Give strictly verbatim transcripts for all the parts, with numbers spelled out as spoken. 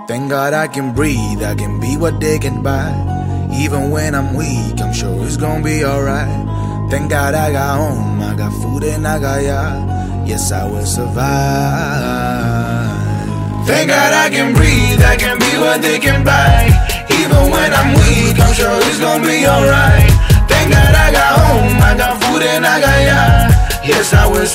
Thank God I can breathe, I can be what they can buy. Even when I'm weak, I'm sure it's gonna be alright. Thank God I got home, I got food and I got ya. Yes, I will survive. Thank God I can breathe, I can be what they can buy. Even when I'm weak, I'm sure it's gonna be alright. Thank God I got home, I got food and I got ya. Yes, I will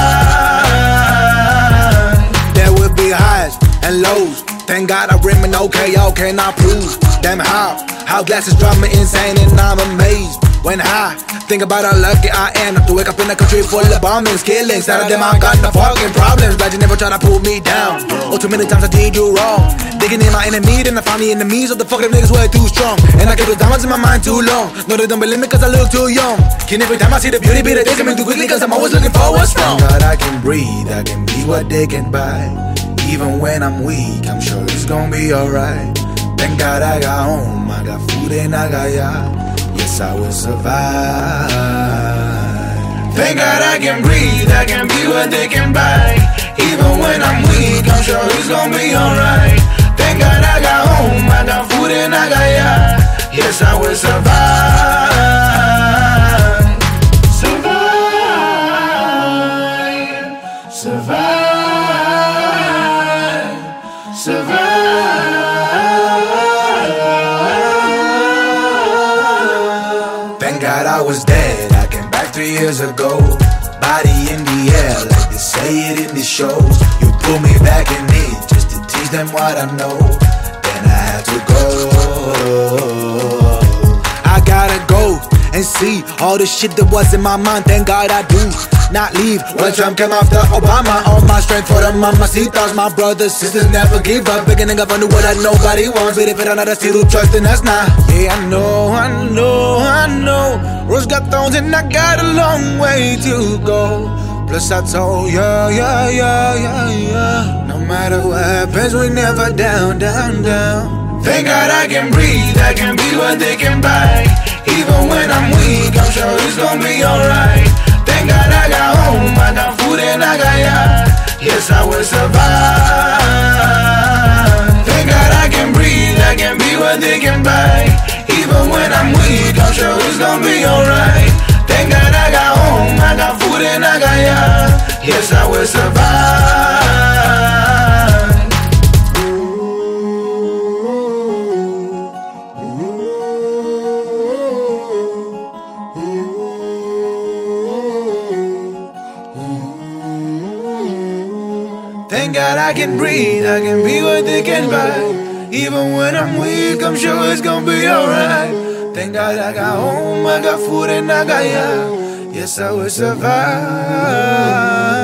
survive. There will be highs and lows. Thank God I remain okay, y'all cannot prove. Damn how, how glasses drive me insane and I'm amazed. When I think about how lucky I am not to wake up in a country full of bombings, killings. None of them I got no fucking problems. Glad you never try to pull me down. Oh, too many times I did you wrong. Digging in my enemy, then I find the enemies of the fucking niggas way too strong. And I keep those diamonds in my mind too long. No, they don't believe me cause I look too young. Can every time I see the beauty be the day coming too quickly cause I'm always looking for what's wrong. Thank God I can breathe, I can be what they can buy. Even when I'm weak, I'm sure it's gonna be alright. Thank God I got home, I got food and I got ya. Yes, I will survive. Thank God I can breathe, I can be what they can buy. Even when I'm weak, I'm sure it's gonna be alright. Thank God I got home, I got food and I got ya. Yes, I will survive. Survive. Survive. Survive. Thank God I was dead, I came back three years ago. Body in the air, like they say it in the shows. You pull me back in it, just to teach them what I know. Then I had to go. I gotta go and see all the shit that was in my mind. Thank God I do not leave. When Trump came after Obama, all my strength for the mamacitas. My brothers, sisters never give up. Beginning up, I knew what I nobody wants. But if it another still trust, then that's not. Yeah, I know, I know, I know. Rose got thorns and I got a long way to go. Plus I told ya, yeah, yeah, yeah, yeah. No matter what happens, we never down, down, down. Thank God I can breathe, I can be what they can buy. Even when I'm weak, I'm sure it's gonna be alright. Thank God I got home, I got food and I got ya. Yes, I will survive. Thank God I can breathe, I can be what they can buy. Even when I'm weak, I'm sure it's gonna be alright. Thank God I got home, I got food and I got ya. Yes, I will survive. Thank God I can breathe, I can be what they can buy. Even when I'm weak, I'm sure it's gonna be alright. Thank God I got home, I got food and I got ya. Yes, I will survive.